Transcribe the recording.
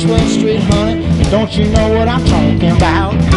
Maxwell Street, honey. Don't you know what I'm talking about?